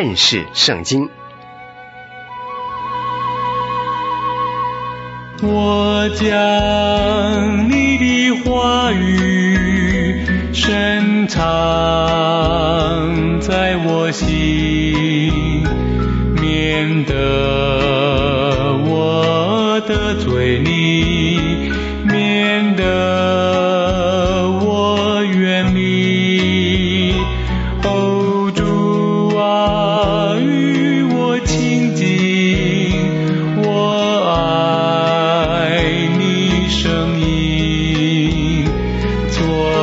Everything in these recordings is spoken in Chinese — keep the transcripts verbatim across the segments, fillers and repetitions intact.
认识圣经。 我将你的话语深藏在我心，免得我得罪你，免得我远离。哦，主啊，与我亲近，我爱你声音，做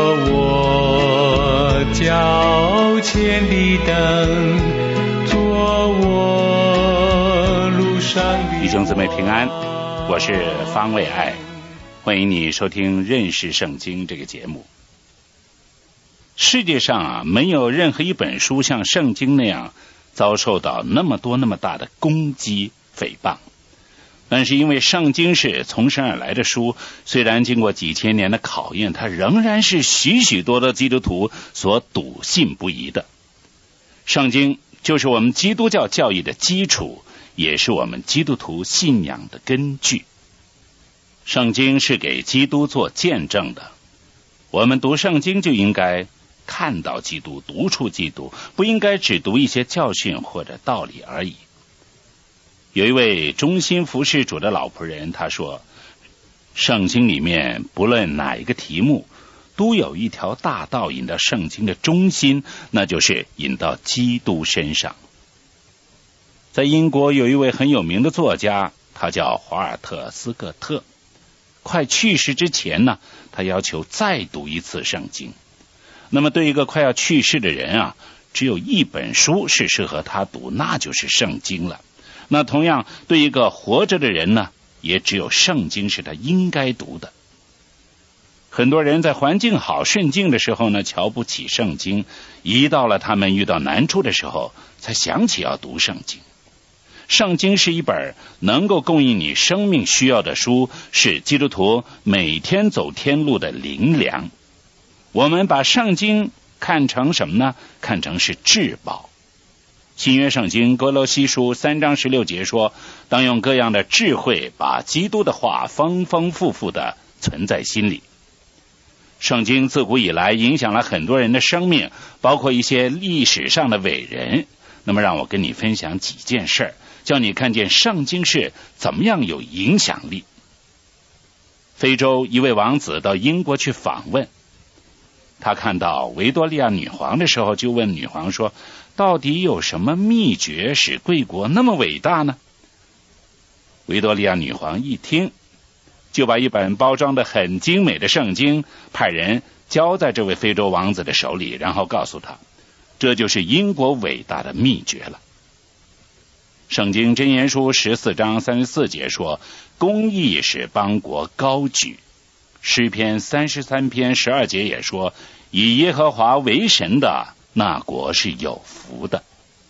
我脚前的灯，做我路上的。 弟兄姊妹平安，我是方伟爱，欢迎你收听认识圣经这个节目。世界上啊，没有任何一本书像圣经那样遭受到那么多那么大的攻击诽谤，但是因为圣经是从神而来的书，虽然经过几千年的考验，它仍然是许许多多基督徒所笃信不疑的。圣经就是我们基督教教义的基础，也是我们基督徒信仰的根据。圣经是给基督做见证的，我们读圣经就应该看到基督，读出基督，不应该只读一些教训或者道理而已。有一位忠心服侍主的老仆人，他说，圣经里面不论哪一个题目，都有一条大道引到圣经的中心，那就是引到基督身上。在英国有一位很有名的作家，他叫华尔特·斯科特，快去世之前呢，他要求再读一次圣经。那么对一个快要去世的人啊，只有一本书是适合他读，那就是圣经了。那同样对一个活着的人呢，也只有圣经是他应该读的。很多人在环境好顺境的时候呢，瞧不起圣经，一到了他们遇到难处的时候，才想起要读圣经。圣经是一本能够供应你生命需要的书，是基督徒每天走天路的灵粮。我们把圣经看成什么呢？看成是至宝。新约圣经哥罗西书三章十六节说，当用各样的智慧把基督的话丰丰富富的存在心里。圣经自古以来影响了很多人的生命，包括一些历史上的伟人。那么让我跟你分享几件事，叫你看见圣经是怎么样有影响力。非洲一位王子到英国去访问，他看到维多利亚女皇的时候，就问女皇说，到底有什么秘诀使贵国那么伟大呢？维多利亚女皇一听，就把一本包装得很精美的圣经派人交在这位非洲王子的手里，然后告诉他，这就是英国伟大的秘诀了。圣经箴言书十四章三十四节说，公义使邦国高举。诗篇三十三篇十二节也说，以耶和华为神的那国是有福的。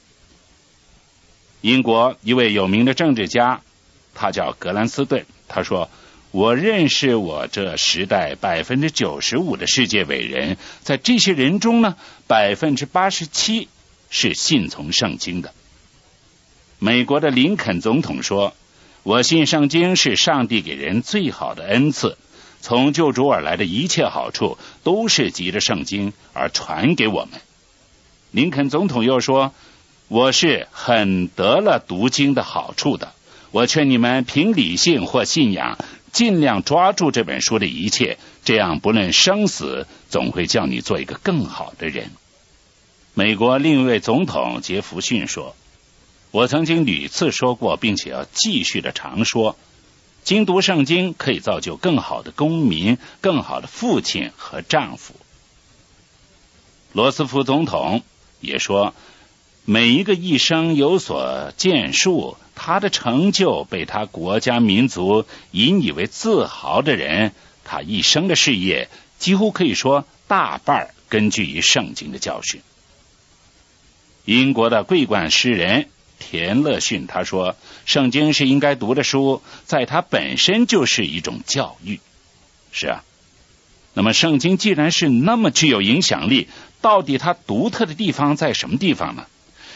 英国一位有名的政治家，他叫格兰斯顿，他说，我认识我这时代百分之九十五的世界伟人，在这些人中呢，百分之八十七是信从圣经的。美国的林肯总统说，我信圣经是上帝给人最好的恩赐，从救主而来的一切好处都是藉着圣经而传给我们。林肯总统又说，我是很得了读经的好处的，我劝你们凭理性或信仰尽量抓住这本书的一切，这样不论生死，总会叫你做一个更好的人。美国另一位总统杰弗逊说，我曾经屡次说过，并且要继续的常说，精读圣经可以造就更好的公民，更好的父亲和丈夫。罗斯福总统也说，每一个一生有所建树，他的成就被他国家民族引以为自豪的人，他一生的事业几乎可以说大半根据于圣经的教训。英国的桂冠诗人田乐逊他说，圣经是应该读的书，在它本身就是一种教育。是啊，那么圣经既然是那么具有影响力，到底它独特的地方在什么地方呢？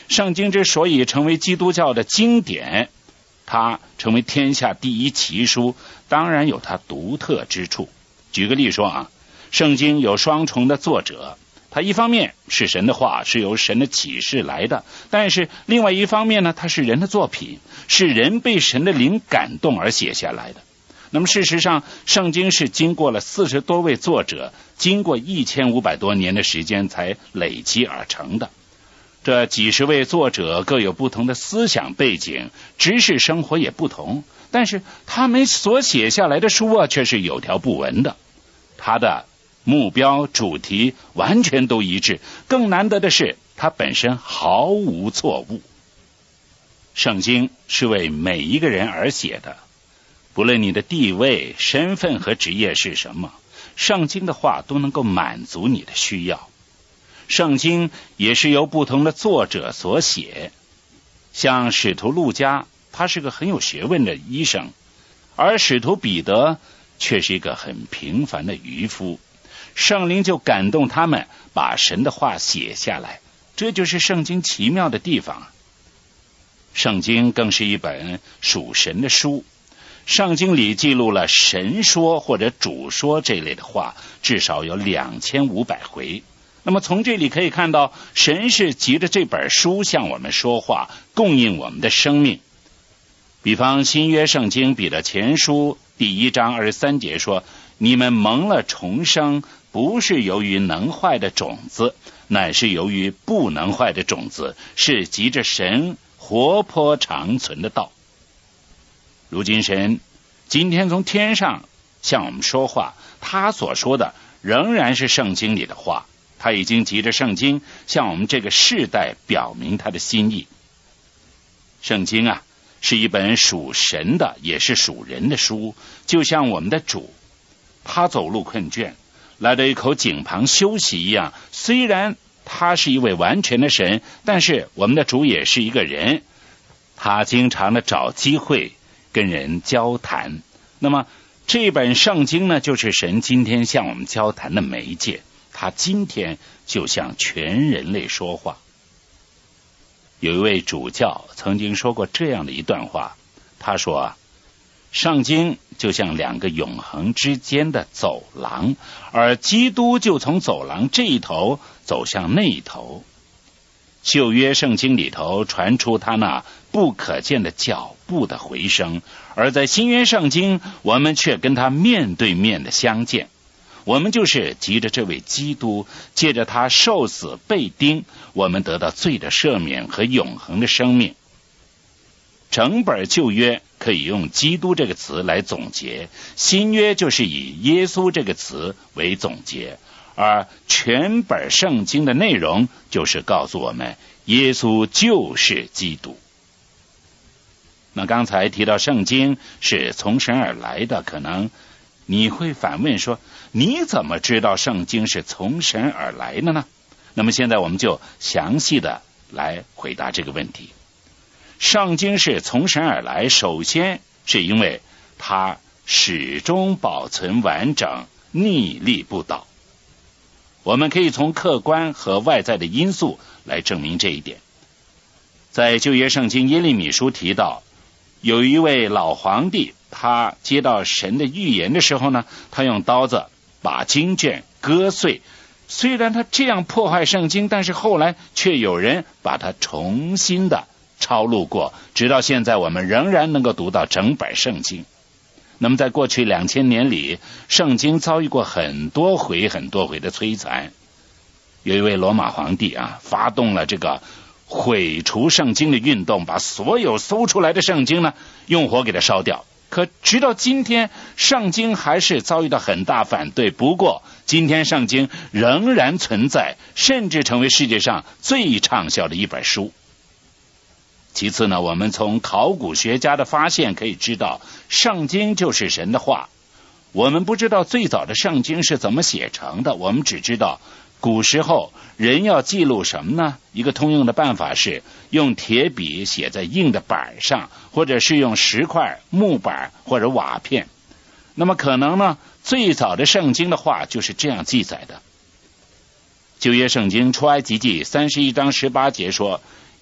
圣经之所以成为基督教的经典，它成为天下第一奇书，当然有它独特之处。举个例说啊，圣经有双重的作者，它一方面是神的话，是由神的启示来的，但是另外一方面呢，它是人的作品，是人被神的灵感动而写下来的。那么事实上，圣经是经过了四十多位作者，经过一千五百多年的时间才累积而成的。这几十位作者各有不同的思想背景，知识生活也不同，但是他们所写下来的书啊，却是有条不紊的。他的目标主题完全都一致，更难得的是它本身毫无错误。圣经是为每一个人而写的，不论你的地位、身份和职业是什么，圣经的话都能够满足你的需要。圣经也是由不同的作者所写，像使徒路加，他是个很有学问的医生，而使徒彼得却是一个很平凡的渔夫。圣灵就感动他们把神的话写下来，这就是圣经奇妙的地方。圣经更是一本属神的书，圣经里记录了神说或者主说这类的话，至少有两千五百回。那么从这里可以看到，神是藉着这本书向我们说话，供应我们的生命。比方新约圣经彼得前书第一章二十三节说，你们蒙了重生，不是由于能坏的种子，乃是由于不能坏的种子，是藉着神活泼长存的道。如今神今天从天上向我们说话，他所说的仍然是圣经里的话，他已经藉着圣经向我们这个世代表明他的心意。圣经啊，是一本属神的也是属人的书，就像我们的主，他走路困倦，来到一口井旁休息一样。虽然他是一位完全的神，但是我们的主也是一个人，他经常的找机会跟人交谈。那么这本圣经呢，就是神今天向我们交谈的媒介，他今天就向全人类说话。有一位主教曾经说过这样的一段话，他说啊，圣经就像两个永恒之间的走廊，而基督就从走廊这一头走向那一头。旧约圣经里头传出他那不可见的脚步的回声，而在新约圣经我们却跟他面对面的相见。我们就是藉着这位基督，借着他受死被钉，我们得到罪的赦免和永恒的生命。整本旧约可以用基督这个词来总结，新约就是以耶稣这个词为总结，而全本圣经的内容就是告诉我们耶稣就是基督。那刚才提到圣经是从神而来的，可能你会反问说，你怎么知道圣经是从神而来的呢？那么现在我们就详细的来回答这个问题。圣经是从神而来，首先是因为它始终保存完整，逆力不倒。我们可以从客观和外在的因素来证明这一点。在旧约圣经耶利米书提到，有一位老皇帝，他接到神的预言的时候呢，他用刀子把经卷割碎。虽然他这样破坏圣经，但是后来却有人把它重新的抄录过，直到现在我们仍然能够读到整本圣经。那么在过去两千年里，圣经遭遇过很多回很多回的摧残。有一位罗马皇帝啊，发动了这个毁除圣经的运动，把所有搜出来的圣经呢用火给它烧掉。可直到今天，圣经还是遭遇到很大反对。不过今天圣经仍然存在，甚至成为世界上最畅销的一本书。其次呢，我们从考古学家的发现可以知道，圣经就是神的话。我们不知道最早的圣经是怎么写成的，我们只知道古时候人要记录什么呢？一个通用的办法是用铁笔写在硬的板上，或者是用石块、木板或者瓦片。那么可能呢，最早的圣经的话就是这样记载的。旧约圣经出埃及记三十一章十八节说，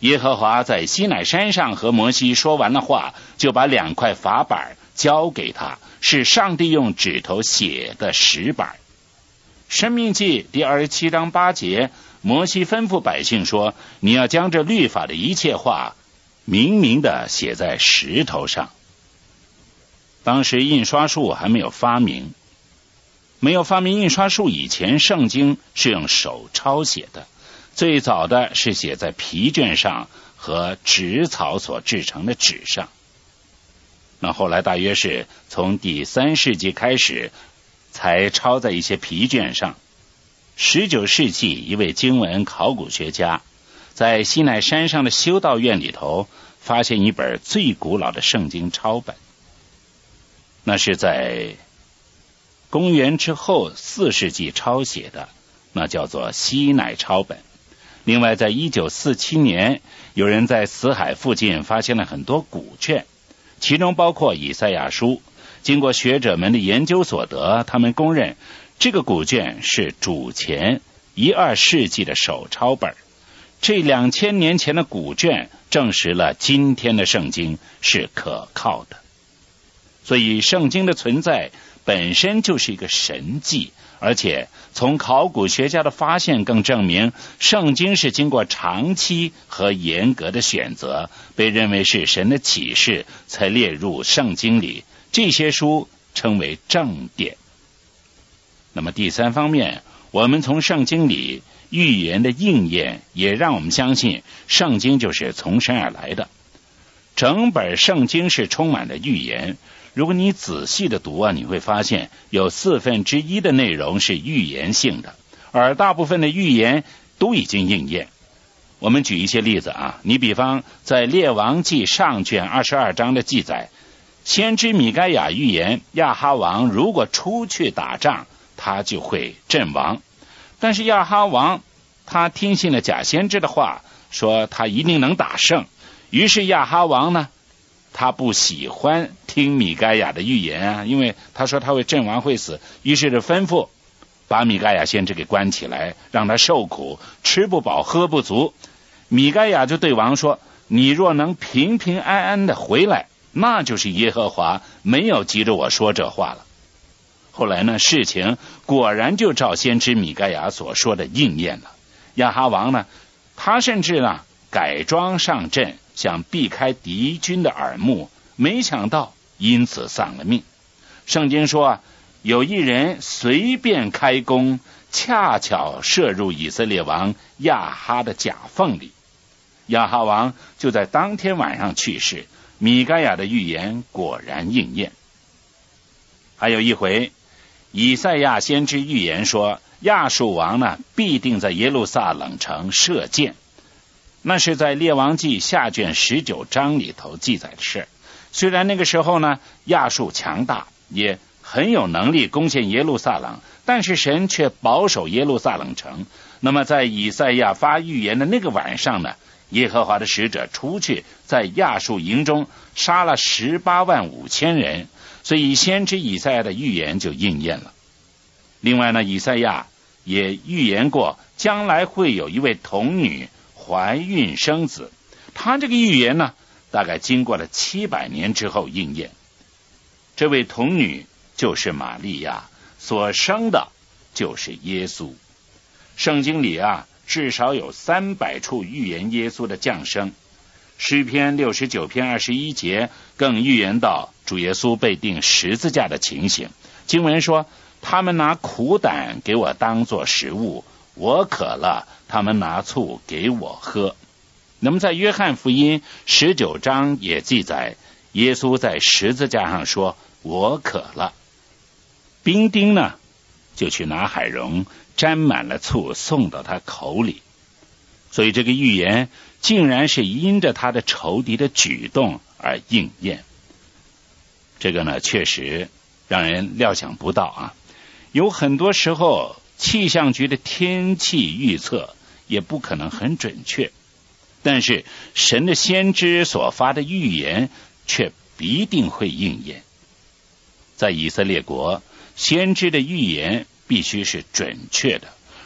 耶和华在西乃山上和摩西说完了话，就把两块法板交给他，是上帝用指头写的石板。申命记第二十七章八节，摩西吩咐百姓说，你要将这律法的一切话明明的写在石头上。当时印刷术还没有发明，没有发明印刷术以前，圣经是用手抄写的，最早的是写在皮卷上和纸草所制成的纸上。那后来大约是从第三世纪开始才抄在一些皮卷上。十九世纪一位经文考古学家在西奈山上的修道院里头发现一本最古老的圣经抄本，那是在公元之后四世纪抄写的，那叫做西奈抄本。另外在一九四七年，有人在死海附近发现了很多古卷，其中包括以赛亚书。经过学者们的研究所得，他们公认这个古卷是主前一二世纪的手抄本。这两千年前的古卷证实了今天的圣经是可靠的。所以圣经的存在本身就是一个神迹，而且从考古学家的发现更证明，圣经是经过长期和严格的选择，被认为是神的启示，才列入圣经里。这些书称为正典。那么第三方面，我们从圣经里预言的应验，也让我们相信圣经就是从神而来的。整本圣经是充满了预言，如果你仔细的读啊，你会发现有四分之一的内容是预言性的，而大部分的预言都已经应验。我们举一些例子啊，你比方在列王记上卷二十二章的记载，先知米该亚预言亚哈王如果出去打仗，他就会阵亡。但是亚哈王他听信了假先知的话，说他一定能打胜。于是亚哈王呢，他不喜欢听米该亚的预言啊，因为他说他会阵亡会死，于是就吩咐把米该亚先知给关起来，让他受苦，吃不饱喝不足。米该亚就对王说，你若能平平安安的回来，那就是耶和华没有急着我说这话了。后来呢，事情果然就照先知米该亚所说的应验了。亚哈王呢，他甚至呢改装上阵，想避开敌军的耳目，没想到因此丧了命。圣经说啊，有一人随便开弓，恰巧射入以色列王亚哈的甲缝里，亚哈王就在当天晚上去世。米该亚的预言果然应验。还有一回，以赛亚先知预言说，亚述王呢必定在耶路撒冷城射箭，那是在列王记下卷十九章里头记载的事。虽然那个时候呢，亚述强大，也很有能力攻陷耶路撒冷，但是神却保守耶路撒冷城。那么在以赛亚发预言的那个晚上呢，耶和华的使者出去，在亚述营中杀了十八万五千人，所以先知以赛亚的预言就应验了。另外呢，以赛亚也预言过将来会有一位童女怀孕生子，他这个预言呢，大概经过了七百年之后应验。这位童女就是玛利亚，所生的就是耶稣。圣经里啊，至少有三百处预言耶稣的降生。诗篇六十九篇二十一节更预言到主耶稣被钉十字架的情形。经文说，他们拿苦胆给我当作食物，我渴了，他们拿醋给我喝。那么在约翰福音十九章也记载，耶稣在十字架上说，我渴了。兵丁呢，就去拿海蓉沾满了醋送到他口里。所以这个预言竟然是因着他的仇敌的举动而应验。这个呢，确实让人料想不到啊。有很多时候气象局的天气预测也不可能很准确，但是神的先知所发的预言却必定会应验。在以色列国，先知的预言必须是准确的，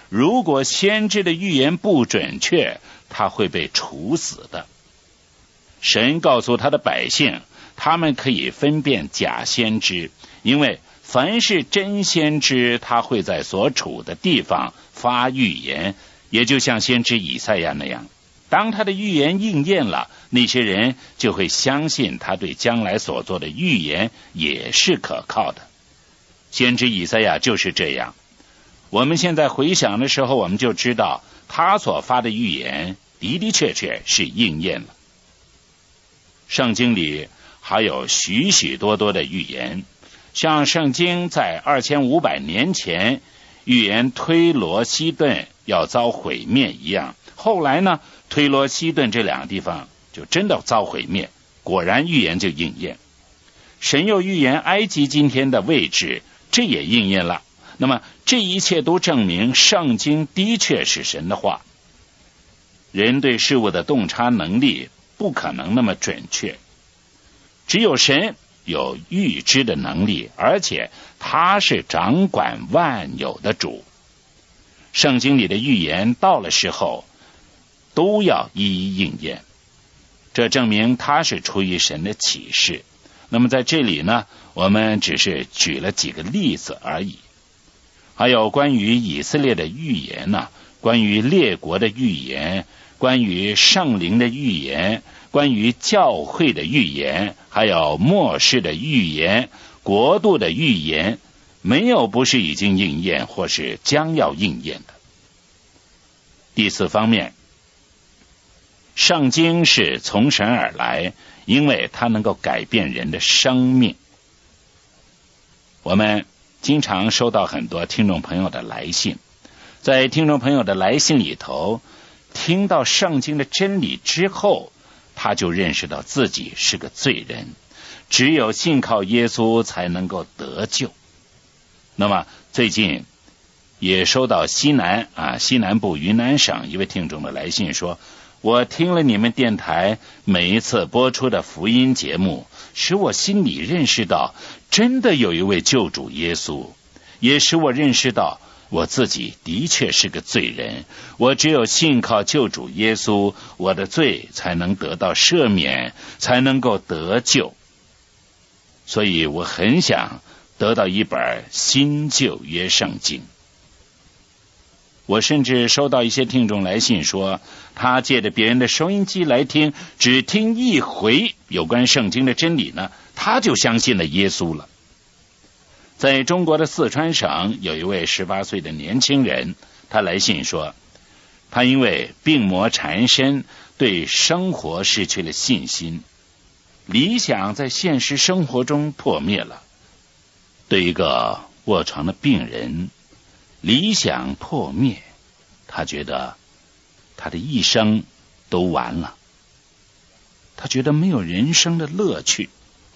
如果先知的预言不准确，他会被处死的。神告诉他的百姓，他们可以分辨假先知，因为凡是真先知，他会在所处的地方发预言，也就像先知以赛亚那样。当他的预言应验了，那些人就会相信他对将来所做的预言也是可靠的。先知以赛亚就是这样。我们现在回想的时候，我们就知道他所发的预言的的确确是应验了。圣经里还有许许多多的预言，像圣经在二千五百年前预言推罗西顿要遭毁灭一样，后来呢，推罗西顿这两个地方就真的遭毁灭，果然预言就应验。神又预言埃及今天的位置，这也应验了。那么这一切都证明圣经的确是神的话。人对事物的洞察能力不可能那么准确，只有神有预知的能力，而且他是掌管万有的主。圣经里的预言到了时候都要一一应验，这证明他是出于神的启示。那么在这里呢，我们只是举了几个例子而已。还有关于以色列的预言呢、啊，关于列国的预言，关于圣灵的预言，关于教会的预言，还有末世的预言，国度的预言，没有不是已经应验或是将要应验的。第四方面，圣经是从神而来，因为它能够改变人的生命。我们经常收到很多听众朋友的来信，在听众朋友的来信里头，听到圣经的真理之后，他就认识到自己是个罪人，只有信靠耶稣才能够得救。那么最近也收到西南啊西南部云南省一位听众的来信说，我听了你们电台每一次播出的福音节目，使我心里认识到真的有一位救主耶稣，也使我认识到我自己的确是个罪人，我只有信靠救主耶稣，我的罪才能得到赦免，才能够得救。所以我很想得到一本新旧约圣经。我甚至收到一些听众来信说，他借着别人的收音机来听，只听一回有关圣经的真理呢，他就相信了耶稣了。在中国的四川省，有一位十八岁的年轻人，他来信说，他因为病魔缠身，对生活失去了信心，理想在现实生活中破灭了。对一个卧床的病人，理想破灭，他觉得他的一生都完了，他觉得没有人生的乐趣。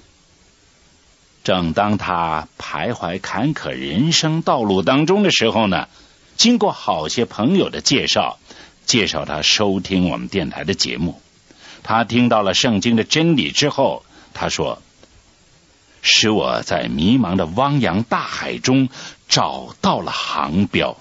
正当他徘徊坎坷人生道路当中的时候呢，经过好些朋友的介绍，介绍他收听我们电台的节目，他听到了圣经的真理之后，他说，使我在迷茫的汪洋大海中找到了航标。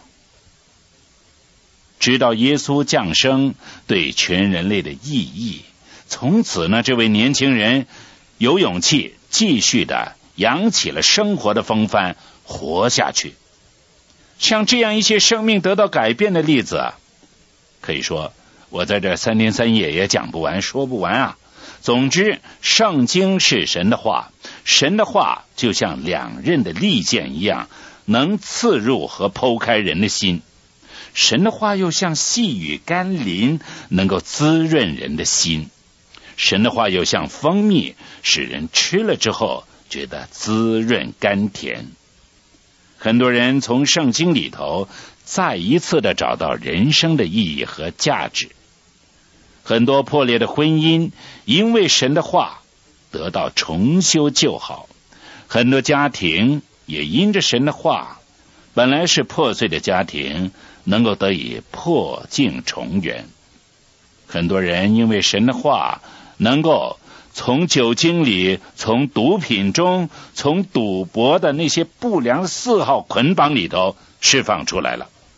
知道耶稣降生对全人类的意义，从此呢，这位年轻人有勇气继续的扬起了生活的风帆，活下去。像这样一些生命得到改变的例子，可以说我在这三天三夜也讲不完说不完啊。总之，圣经是神的话，神的话就像两刃的利剑一样，能刺入和剖开人的心。神的话又像细雨甘霖，能够滋润人的心。神的话又像蜂蜜，使人吃了之后觉得滋润甘甜。很多人从圣经里头再一次的找到人生的意义和价值。很多破裂的婚姻因为神的话得到重修旧好，很多家庭也因着神的话，本来是破碎的家庭能够得以破镜重圆。很多人因为神的话能够从酒精里，从毒品中，从赌博的那些不良嗜好捆绑里头释放出来了。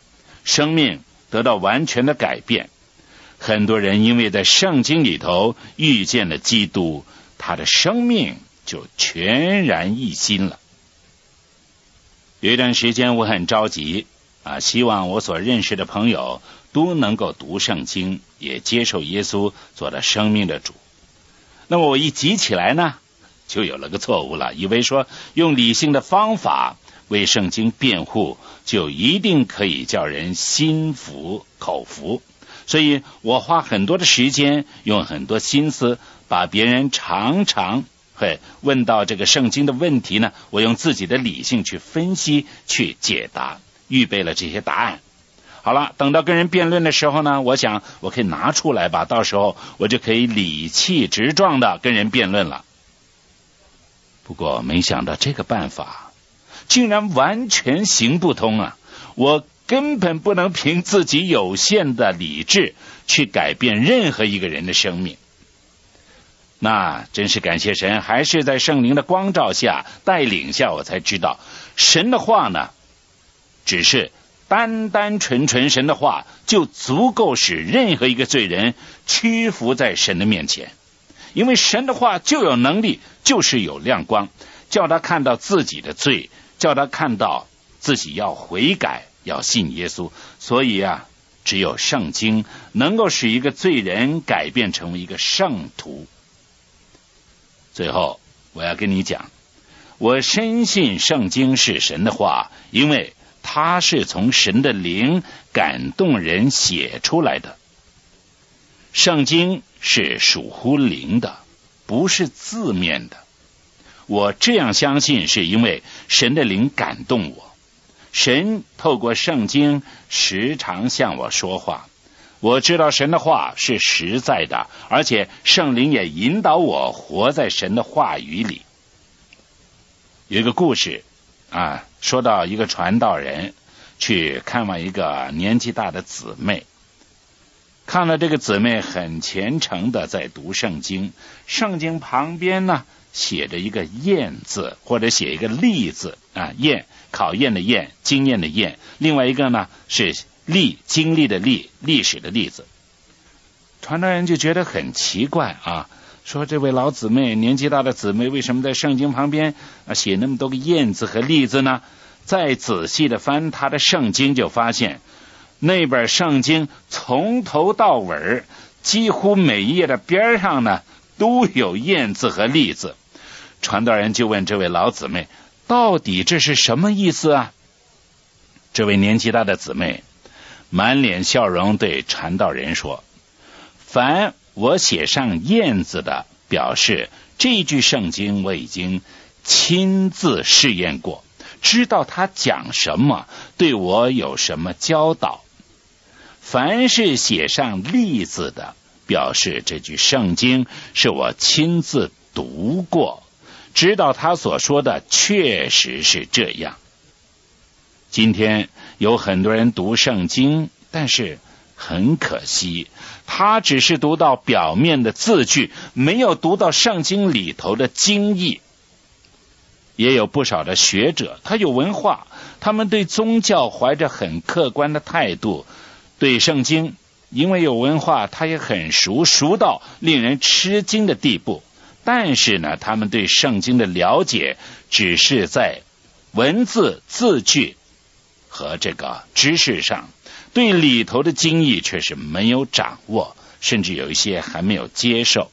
生命得到完全的改变。很多人因为在圣经里头遇见了基督，他的生命就全然一新了。有一段时间我很着急啊，希望我所认识的朋友都能够读圣经，也接受耶稣做了生命的主。那么我一急起来呢，就有了个错误了，以为说用理性的方法为圣经辩护，就一定可以叫人心服口服。所以我花很多的时间，用很多心思，把别人常常会问到这个圣经的问题呢，我用自己的理性去分析，去解答，预备了这些答案。好了，等到跟人辩论的时候呢，我想我可以拿出来吧，到时候我就可以理气直壮的跟人辩论了。不过没想到这个办法竟然完全行不通啊！我根本不能凭自己有限的理智去改变任何一个人的生命。那真是感谢神，还是在圣灵的光照下带领下，我才知道神的话呢，只是单单纯纯神的话就足够使任何一个罪人屈服在神的面前。因为神的话就有能力，就是有亮光，叫他看到自己的罪，叫他看到自己要悔改，要信耶稣。所以啊，只有圣经能够使一个罪人改变成为一个圣徒。最后我要跟你讲，我深信圣经是神的话，因为它是从神的灵感动人写出来的。圣经是属乎灵的，不是字面的。我这样相信是因为神的灵感动我，神透过圣经时常向我说话，我知道神的话是实在的，而且圣灵也引导我活在神的话语里。有一个故事啊，说到一个传道人去看望一个年纪大的姊妹，看了这个姊妹很虔诚的在读圣经，圣经旁边呢写着一个验字，或者写一个历字啊，验考验的验，经验的验，另外一个呢是历，经历的历，历史的历字。传道人就觉得很奇怪啊，说这位老姊妹，年纪大的姊妹，为什么在圣经旁边啊写那么多个验字和历字呢？再仔细的翻他的圣经，就发现那本圣经从头到尾几乎每一页的边上呢都有验字和历字。传道人就问这位老姊妹，到底这是什么意思啊？这位年纪大的姊妹满脸笑容对传道人说，凡我写上验字的，表示这句圣经我已经亲自试验过，知道他讲什么，对我有什么教导。凡是写上历字的，表示这句圣经是我亲自读过，知道他所说的确实是这样。今天有很多人读圣经，但是很可惜，他只是读到表面的字句，没有读到圣经里头的经义。也有不少的学者，他有文化，他们对宗教怀着很客观的态度，对圣经因为有文化，他也很熟，熟到令人吃惊的地步。但是呢，他们对圣经的了解只是在文字字句和这个知识上，对里头的经义却是没有掌握，甚至有一些还没有接受。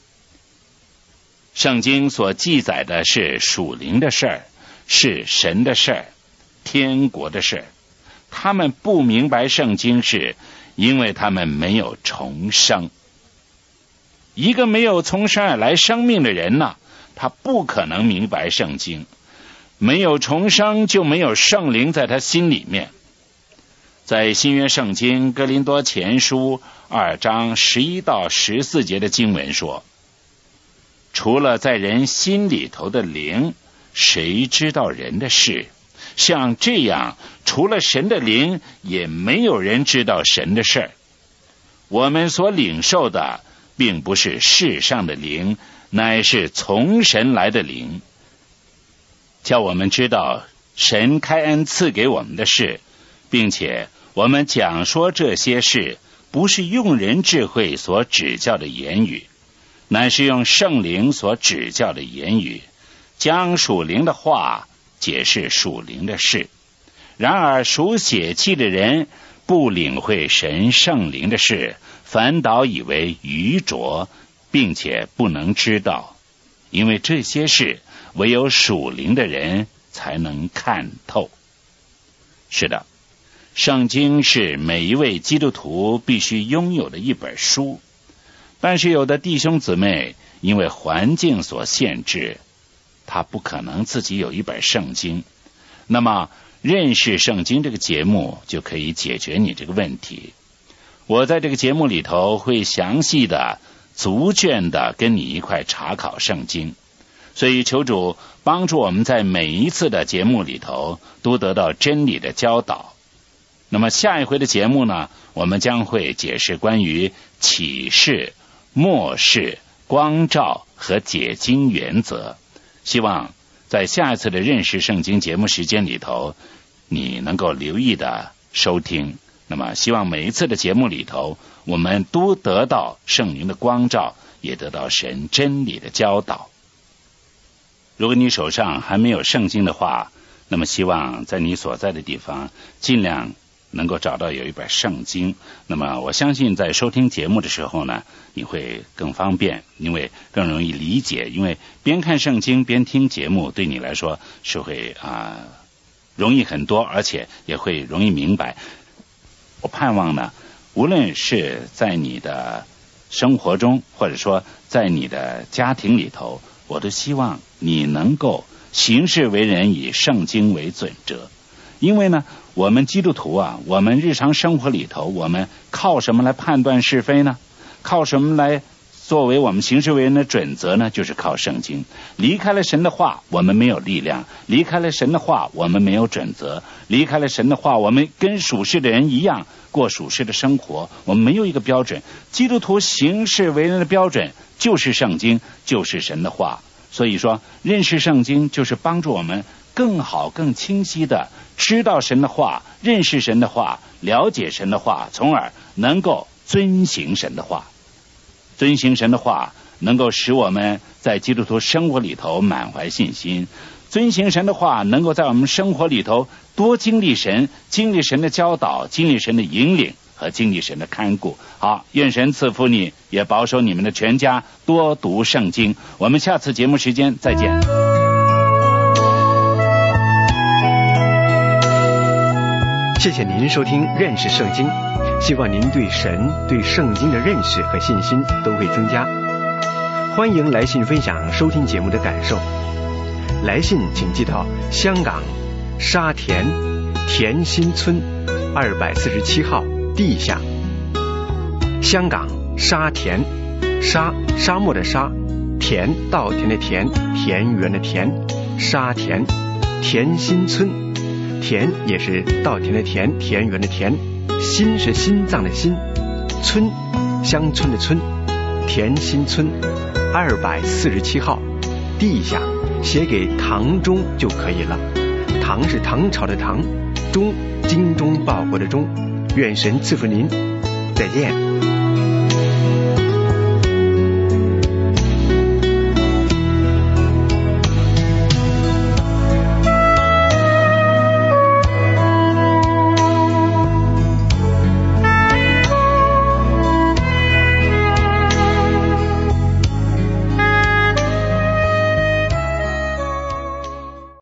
圣经所记载的是属灵的事儿，是神的事儿，天国的事儿。他们不明白圣经，是因为他们没有重生。一个没有从生而来生命的人呢，他不可能明白圣经。没有重生，就没有圣灵在他心里面。在新约圣经哥林多前书二章十一到十四节的经文说，除了在人心里头的灵，谁知道人的事？像这样，除了神的灵，也没有人知道神的事儿。我们所领受的并不是世上的灵，乃是从神来的灵，叫我们知道神开恩赐给我们的事，并且我们讲说这些事，不是用人智慧所指教的言语，乃是用圣灵所指教的言语，将属灵的话解释属灵的事。然而属血气的人不领会神圣灵的事，反倒以为愚拙，并且不能知道，因为这些事唯有属灵的人才能看透。是的，圣经是每一位基督徒必须拥有的一本书，但是有的弟兄姊妹因为环境所限制，他不可能自己有一本圣经。那么认识圣经这个节目就可以解决你这个问题。我在这个节目里头会详细的逐卷的跟你一块查考圣经，所以求主帮助我们在每一次的节目里头都得到真理的教导。那么下一回的节目呢，我们将会解释关于启示、默示、光照和解经原则。希望在下一次的认识圣经节目时间里头，你能够留意的收听。那么希望每一次的节目里头，我们都得到圣灵的光照，也得到神真理的教导。如果你手上还没有圣经的话，那么希望在你所在的地方尽量能够找到有一本圣经。那么我相信在收听节目的时候呢，你会更方便，因为更容易理解，因为边看圣经边听节目对你来说是会啊、呃、容易很多，而且也会容易明白。我盼望呢，无论是在你的生活中，或者说在你的家庭里头，我都希望你能够行事为人以圣经为准则。因为呢，我们基督徒啊，我们日常生活里头，我们靠什么来判断是非呢？靠什么来作为我们行事为人的准则呢？就是靠圣经。离开了神的话，我们没有力量；离开了神的话，我们没有准则；离开了神的话，我们跟属世的人一样过属世的生活，我们没有一个标准。基督徒行事为人的标准就是圣经，就是神的话。所以说，认识圣经就是帮助我们更好更清晰的知道神的话，认识神的话，了解神的话，从而能够遵行神的话。遵行神的话能够使我们在基督徒生活里头满怀信心，遵行神的话能够在我们生活里头多经历神，经历神的教导，经历神的引领和经历神的看顾。好，愿神赐福你，也保守你们的全家多读圣经。我们下次节目时间再见。 谢谢您收听认识圣经，希望您对神对圣经的认识和信心都会增加。欢迎来信分享收听节目的感受，来信请寄到香港沙田田心村二百四十七号地下。香港沙田，沙沙漠的沙，田稻田的田，田园的田，沙田田心村，田也是稻田的田，田园的田，心是心脏的心，村乡村的村，田心村二百四十七号地下，写给唐中就可以了。唐是唐朝的唐，中精忠报国的忠。愿神赐福您，再见。